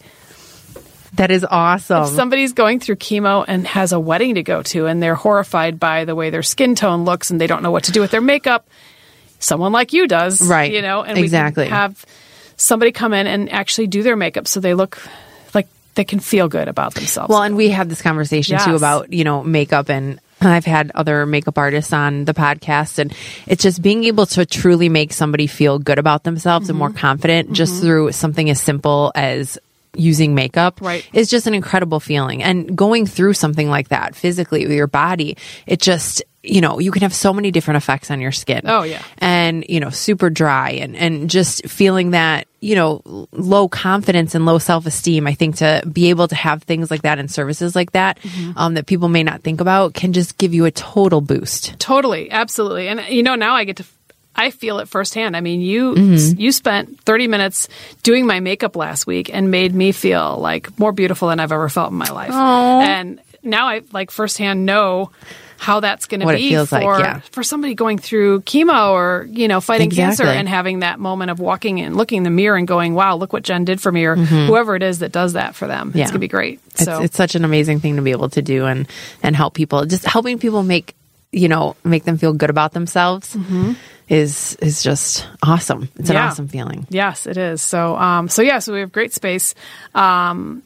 That is awesome. if somebody's going through chemo and has a wedding to go to and they're horrified by the way their skin tone looks and they don't know what to do with their makeup, someone like you does. Right. You know, and Exactly. we can have somebody come in and actually do their makeup so they look like they can feel good about themselves. Well, and we have this conversation too Yes. about, you know, makeup, and I've had other makeup artists on the podcast, and it's just being able to truly make somebody feel good about themselves mm-hmm. and more confident mm-hmm. just through something as simple as using makeup right. is just an incredible feeling. And going through something like that physically with your body, it just, you know, you can have so many different effects on your skin. Oh, yeah. And, you know, super dry and, and just feeling that, you know, low confidence and low self-esteem. I think to be able to have things like that and services like that, mm-hmm. um, that people may not think about can just give you a total boost. Totally. Absolutely. And, you know, now I get to I feel it firsthand. I mean, you mm-hmm. you spent thirty minutes doing my makeup last week and made me feel like more beautiful than I've ever felt in my life. Aww. And now I like firsthand know how that's going to what be it feels for, like, yeah. for somebody going through chemo or, you know, fighting exactly. cancer and having that moment of walking and looking in the mirror and going, wow, look what Jen did for me, or mm-hmm. whoever it is that does that for them. Yeah. It's going to be great. So it's, it's such an amazing thing to be able to do and, and help people. Just helping people make, you know, make them feel good about themselves. Mm-hmm. is is just awesome. It's an yeah. awesome feeling. Yes, it is. So um so yeah, so we have great space. Um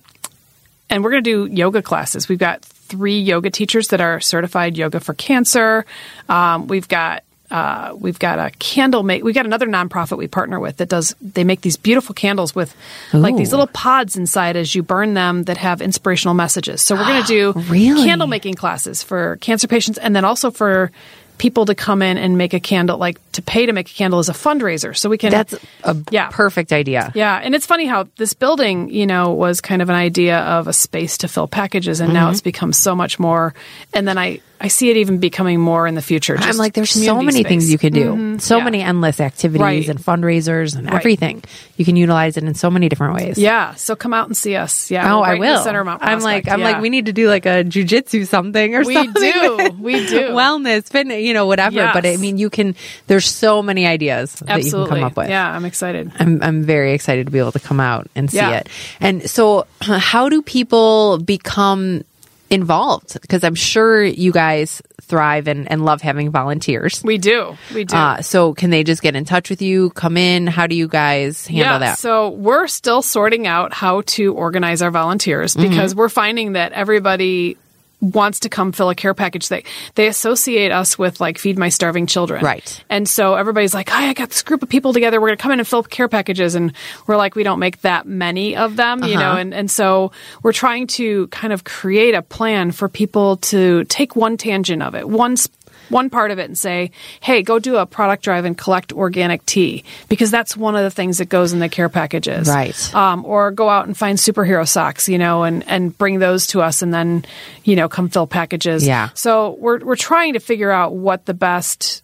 and we're going to do yoga classes. We've got three yoga teachers that are certified yoga for cancer. Um we've got uh we've got a candle make we've got another nonprofit we partner with that does they make these beautiful candles with Ooh. like these little pods inside as you burn them that have inspirational messages. So we're going to do really? candle making classes for cancer patients, and then also for people to come in and make a candle, like to pay to make a candle as a fundraiser. So we can... That's a yeah. perfect idea. Yeah. And it's funny how this building, you know, was kind of an idea of a space to fill packages, and mm-hmm. now it's become so much more. And then I, I see it even becoming more in the future. Just I'm like, there's so many space. things you can do. Mm-hmm. So yeah. many endless activities right. and fundraisers and right. everything. You can utilize it in so many different ways. Yeah. So come out and see us. Yeah. Oh, right I will. In the center of Mount I'm Prospect. like, I'm yeah. like, we need to do like a jujitsu something or we something. We do. We do. Wellness, fitness, you know, whatever. Yes. But I mean, you can, there's so many ideas that Absolutely. you can come up with. Yeah. I'm excited. I'm, I'm very excited to be able to come out and see yeah. it. And so how do people become involved? Because I'm sure you guys thrive and, and love having volunteers. We do. We do. Uh, so can they just get in touch with you, come in? How do you guys handle yeah, that? So we're still sorting out how to organize our volunteers, because mm-hmm. we're finding that everybody wants to come fill a care package. They they associate us with like Feed My Starving Children. Right. And so everybody's like, hi, I got this group of people together. We're going to come in and fill care packages. And we're like, we don't make that many of them, uh-huh. you know, and, and so we're trying to kind of create a plan for people to take one tangent of it, one one part of it, and say, hey, go do a product drive and collect organic tea, because that's one of the things that goes in the care packages. Right. Um, or go out and find superhero socks, you know, and, and bring those to us, and then, you know, come fill packages. Yeah. So we're we're trying to figure out what the best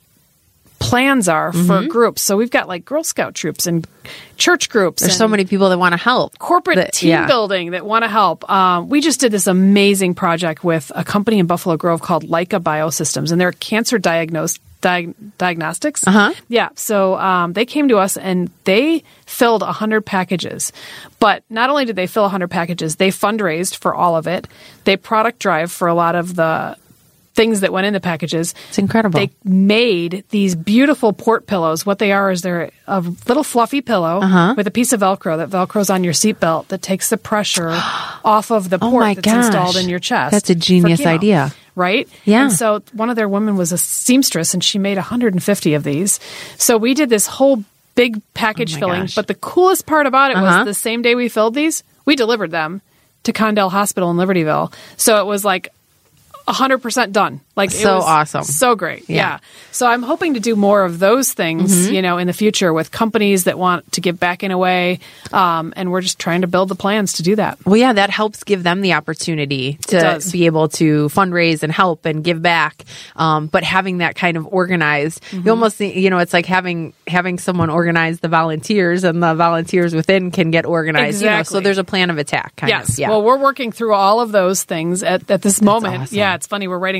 plans are for mm-hmm. groups. So we've got like Girl Scout troops and church groups. There's and so many people that want to help. Corporate that, team yeah. building that want to help. Um, we just did this amazing project with a company in Buffalo Grove called Leica Biosystems, and they're cancer diagnosed Diag- diagnostics. Uh-huh. Yeah. So um, they came to us and they filled one hundred packages. But not only did they fill one hundred packages, they fundraised for all of it. They product drive for a lot of the things that went in the packages. It's incredible. They made these beautiful port pillows. What they are is they're a little fluffy pillow uh-huh. with a piece of Velcro that Velcros on your seatbelt that takes the pressure off of the oh port my that's gosh. installed in your chest. That's a genius idea. Right? Yeah. And so one of their women was a seamstress, and she made one hundred fifty of these. So we did this whole big package oh filling. gosh. But the coolest part about it uh-huh. was the same day we filled these, we delivered them to Condell Hospital in Libertyville. So it was like one hundred percent done. Like it so was awesome. So great. Yeah. Yeah. So I'm hoping to do more of those things, mm-hmm. you know, in the future with companies that want to give back in a way. Um, and we're just trying to build the plans to do that. Well, yeah, that helps give them the opportunity to be able to fundraise and help and give back. Um, but having that kind of organized, mm-hmm. you almost, you know, it's like having having someone organize the volunteers, and the volunteers within can get organized. Exactly. You know, so there's a plan of attack. Kind yes. Of. Yeah. Well, we're working through all of those things at, at this moment. Awesome. Yeah, it's funny. We're writing all the programs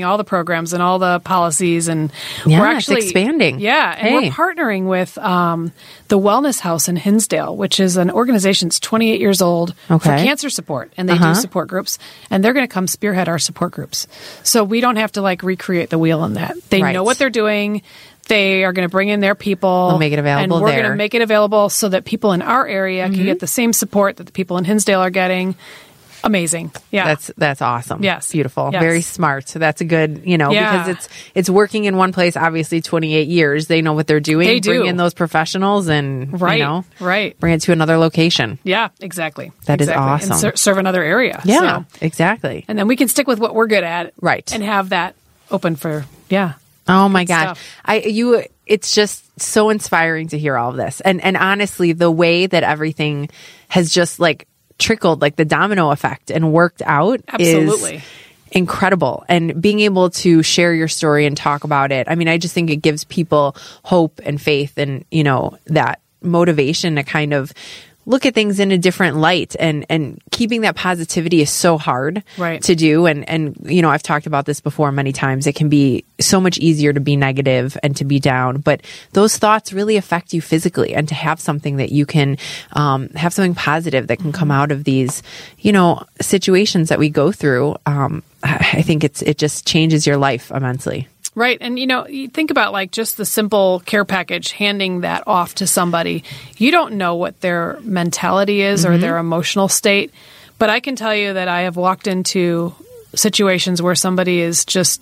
programs and all the policies. And yeah, we're actually it's expanding. Yeah. And hey. we're partnering with um, the Wellness House in Hinsdale, which is an organization that's twenty-eight years old okay. for cancer support. And they uh-huh. do support groups. And they're going to come spearhead our support groups. So we don't have to like recreate the wheel in that. They right. know what they're doing. They are going to bring in their people. They'll make it available and we're there. going to make it available so that people in our area mm-hmm. can get the same support that the people in Hinsdale are getting. Amazing. Yeah. That's that's awesome. Yes. Beautiful. Yes. Very smart. So that's a good, you know, yeah. because it's it's working in one place, obviously twenty-eight years. They know what they're doing. They do. Bring in those professionals and, right. you know, right. bring it to another location. Yeah, exactly. That exactly. is awesome. And ser- serve another area. Yeah, so. exactly. And then we can stick with what we're good at. Right. And have that open for, yeah. Oh my gosh. Stuff. I you it's just so inspiring to hear all of this. And and honestly, the way that everything has just like trickled, like the domino effect and worked out Absolutely. is incredible. And being able to share your story and talk about it. I mean, I just think it gives people hope and faith and, you know, that motivation to kind of look at things in a different light, and, and keeping that positivity is so hard right. to do. And, and, you know, I've talked about this before many times. It can be so much easier to be negative and to be down, but those thoughts really affect you physically, and to have something that you can, um, have something positive that can come out of these, you know, situations that we go through. Um, I think it's, it just changes your life immensely. Right. And, you know, you think about like just the simple care package, handing that off to somebody. You don't know what their mentality is mm-hmm. or their emotional state. But I can tell you that I have walked into situations where somebody is just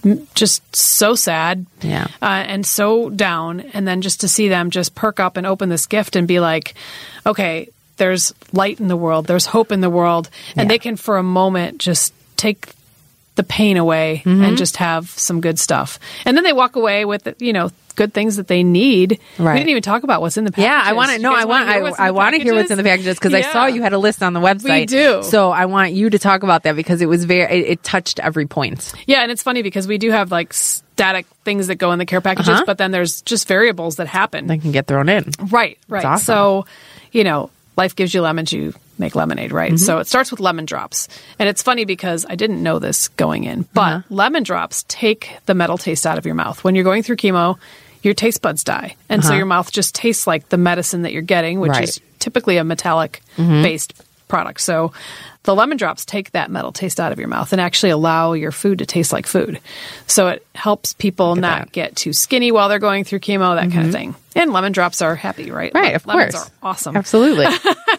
just so sad yeah. uh, and so down. And then just to see them just perk up and open this gift and be like, okay, there's light in the world. There's hope in the world. And yeah. they can, for a moment, just take the pain away mm-hmm. and just have some good stuff. And then they walk away with, you know, good things that they need. Right. We didn't even talk about what's in the packages. Yeah, I want to know. I want. I, I want to hear what's in the packages because yeah. I saw you had a list on the website. We do. So I want you to talk about that because it was very. It, it touched every point. Yeah, and it's funny because we do have like static things that go in the care packages, uh-huh. but then there's just variables that happen. They can get thrown in. Right. Right. Awesome. So, you know, life gives you lemons. You make lemonade, right? Mm-hmm. So it starts with lemon drops. And it's funny because I didn't know this going in, but uh-huh. lemon drops take the metal taste out of your mouth. When you're going through chemo, your taste buds die. And uh-huh. so your mouth just tastes like the medicine that you're getting, which right. is typically a metallic mm-hmm. based product. So the lemon drops take that metal taste out of your mouth and actually allow your food to taste like food. So it helps people not that. get too skinny while they're going through chemo, that mm-hmm. kind of thing. And lemon drops are happy, right? Right, of Lemons course. are awesome. Absolutely.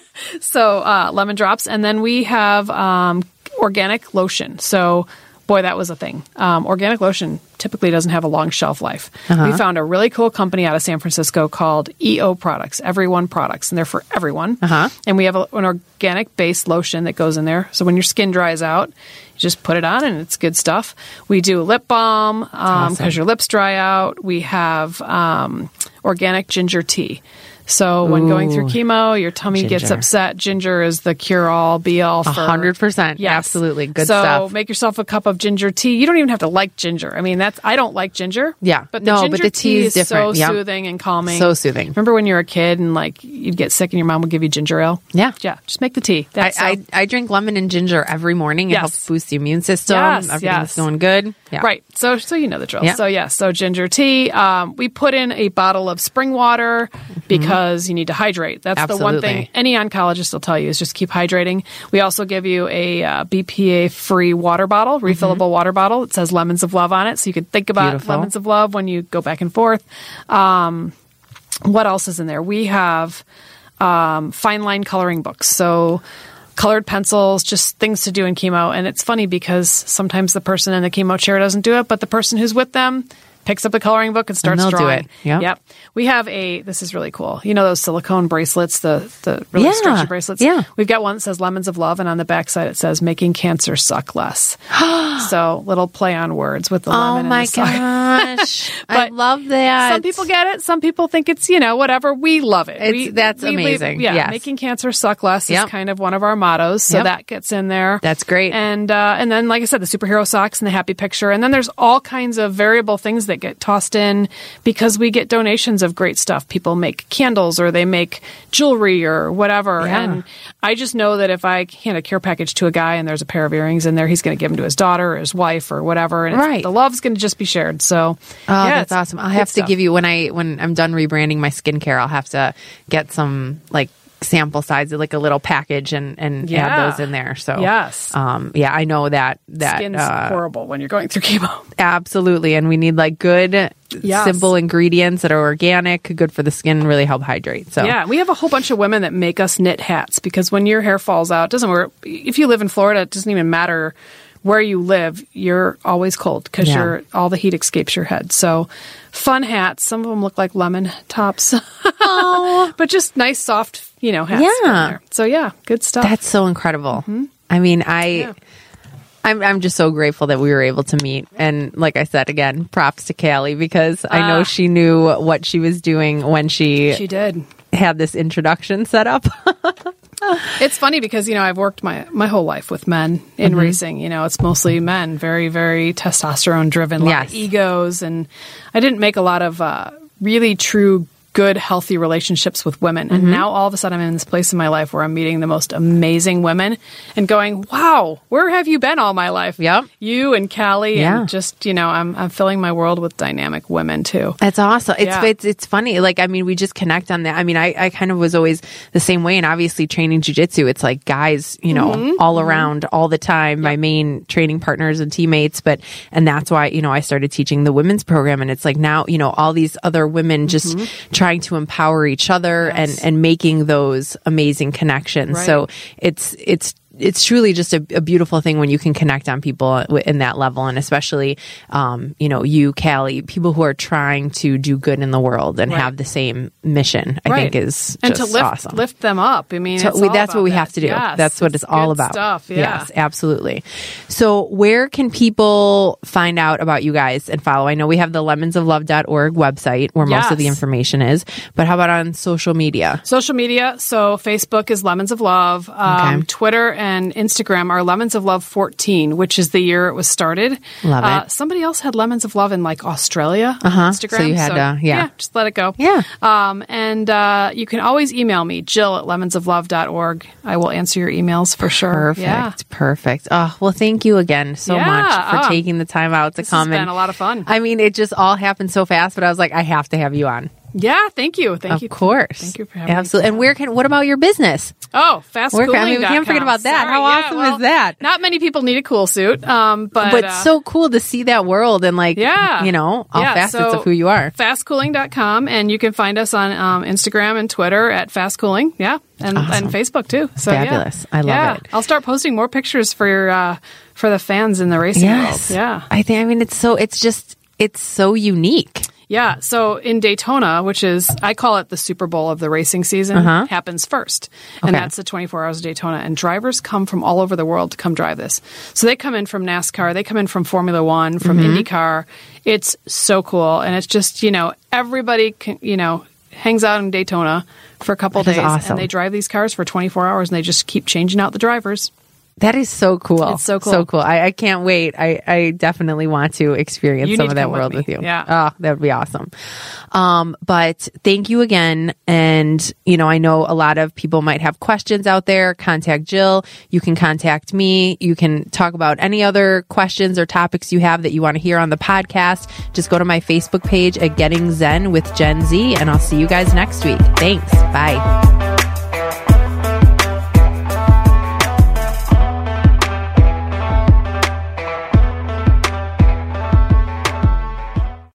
So uh, lemon drops. And then we have um, organic lotion. So boy, that was a thing. Um, organic lotion typically doesn't have a long shelf life. Uh-huh. We found a really cool company out of San Francisco called E O Products, Everyone Products, and they're for everyone. Uh-huh. And we have a, an organic-based lotion that goes in there. So when your skin dries out, you just put it on and it's good stuff. We do lip balm because um, awesome. your lips dry out. We have um, organic ginger tea. So when Ooh, going through chemo, your tummy ginger. gets upset. Ginger is the cure-all, be-all for... one hundred percent. Yes. Absolutely. Good so stuff. So make yourself a cup of ginger tea. You don't even have to like ginger. I mean, that's I don't like ginger. Yeah. But the no, ginger but the tea is different. so yep. soothing and calming. So soothing. Remember when you were a kid and like you'd get sick and your mom would give you ginger ale? Yeah. Yeah. Just make the tea. That's I, so. I, I drink lemon and ginger every morning. It yes. helps boost the immune system. Yes, Everything's yes. going good. Yeah. Right. So so you know the drill. Yeah. So yeah, so ginger tea. Um, we put in a bottle of spring water mm-hmm. because you need to hydrate. That's Absolutely. the one thing any oncologist will tell you is just keep hydrating. We also give you a uh, B P A-free water bottle, refillable mm-hmm. water bottle. It says Lemons of Love on it, so you can think about Beautiful. Lemons of Love when you go back and forth. Um, what else is in there? We have um, fine line coloring books. So colored pencils, just things to do in chemo. And it's funny because sometimes the person in the chemo chair doesn't do it, but the person who's with them picks up the coloring book and starts and they'll drawing. Do it. Yep. yep. We have a, this is really cool. You know those silicone bracelets, the, the really yeah. stretchy bracelets? Yeah. We've got one that says Lemons of Love, and on the back side it says Making Cancer Suck Less. So little play on words with the lemon. Oh my and the gosh. I love that. Some people get it. Some people think it's, you know, whatever. We love it. It's, we, that's we amazing. Leave, yeah. Yes. Making Cancer Suck Less yep. is kind of one of our mottos. So yep. that gets in there. That's great. And, uh, and then, like I said, the superhero socks and the happy picture. And then there's all kinds of variable things that that get tossed in because we get donations of great stuff. People make candles or they make jewelry or whatever. Yeah. And I just know that if I hand a care package to a guy and there's a pair of earrings in there, he's going to give them to his daughter or his wife or whatever. And it's, Right. the love's going to just be shared. So, Oh, yeah, that's it's awesome. I'll good have to stuff. give you, when I when I'm done rebranding my skincare, I'll have to get some like sample size, like a little package, and and Yeah. add those in there. So Yes. um, yeah, I know that that Skin's uh, horrible when you're going through chemo. absolutely, and we need like good, Yes. simple ingredients that are organic, good for the skin, really help hydrate. So Yeah, we have a whole bunch of women that make us knit hats because when your hair falls out, it doesn't work. If you live in Florida, it doesn't even matter where you live. You're always cold because Yeah. you're all the heat escapes your head. So fun hats. Some of them look like lemon tops, oh, but just nice, soft, you know, hats. Yeah. in there. So yeah, good stuff. that's so incredible. I mean, I. Yeah. I'm I'm just so grateful that we were able to meet. And like I said, again, props to Callie, because I know Ah. she knew what she was doing when she, she did. had this introduction set up. It's funny because, you know, I've worked my, my whole life with men in Mm-hmm. racing. You know, it's mostly men, very, very testosterone driven, a lot Yes. of egos. And I didn't make a lot of uh, really true, good, healthy relationships with women. Mm-hmm. And now all of a sudden I'm in this place in my life where I'm meeting the most amazing women and going, wow, where have you been all my life? Yep. You and Callie. Yeah. And just, you know, I'm, I'm filling my world with dynamic women too. That's awesome. It's, Yeah. it's it's funny. Like, I mean, we just connect on that. I mean, I, I kind of was always the same way. And obviously training jujitsu, it's like guys, you know, Mm-hmm. all around all the time, my main training partners and teammates. But, and that's why, you know, I started teaching the women's program. And it's like now, you know, all these other women just Mm-hmm. trying to empower each other Yes. and, and making those amazing connections. Right. So it's, it's, it's truly just a, a beautiful thing when you can connect on people in that level, and especially, um, you know, you, Callie, people who are trying to do good in the world and Right. have the same mission. I Right. think is and just to lift awesome. lift them up. I mean, So it's we, all that's about what we that. have to do. Yes, That's what it's all good about. Stuff. Yeah. Yes, absolutely. So where can people find out about you guys and follow? I know we have the lemons of love dot org website where most of the Yes. information is, but how about on social media? Social media. So Facebook is Lemons of Love. Um, Okay. Twitter and Instagram are Lemons of Love fourteen, which is the year it was started. Love it. Uh, somebody else had Lemons of Love in like Australia on Uh-huh. Instagram. So you had to- yeah. just let it go. Yeah. Um, and uh, you can always email me, Jill at lemons of love dot org. I will answer your emails for sure. Perfect. Yeah. Perfect. Oh, well, thank you again so Yeah. much for Oh, taking the time out to This has come. been and a lot of fun. I mean, it just all happened so fast, but I was like, I have to have you on. Yeah. Thank you. Thank Of you. course. Thank you for having me. Absolutely. And where can, what about your business? Oh, fast Where cooling. can- I mean, we can't forget about that. How awesome is that? Not many people need a cool suit, um, but But uh, so cool to see that world and like, Yeah. you know, all Yeah, facets so of who you are. fast cooling dot com, and you can find us on um, Instagram and Twitter at fastcooling. Yeah. And, Awesome. and Facebook too. So yeah. Fabulous. I love Yeah. it. I'll start posting more pictures for your, uh, for the fans in the racing Yes. world. Yeah. I think, I mean, it's so, it's just, it's so unique. Yeah. So in Daytona, which is, I call it the Super Bowl of the racing season, Uh-huh. happens first. And Okay. that's the twenty-four hours of Daytona. And drivers come from all over the world to come drive this. So they come in from NASCAR, they come in from Formula One, from Mm-hmm. IndyCar. It's so cool. And it's just, you know, everybody can, you know, hangs out in Daytona for a couple That is days. awesome. And they drive these cars for twenty-four hours and they just keep changing out the drivers. That is so cool. It's so cool. So cool. I, I can't wait. I, I definitely want to experience You some need of to that come with world me. with, you. Yeah. Oh, that would be awesome. Um, but thank you again. And, you know, I know a lot of people might have questions out there. Contact Jill. You can contact me. You can talk about any other questions or topics you have that you want to hear on the podcast. Just go to my Facebook page at Getting Zen with Gen Z, and I'll see you guys next week. Thanks. Bye.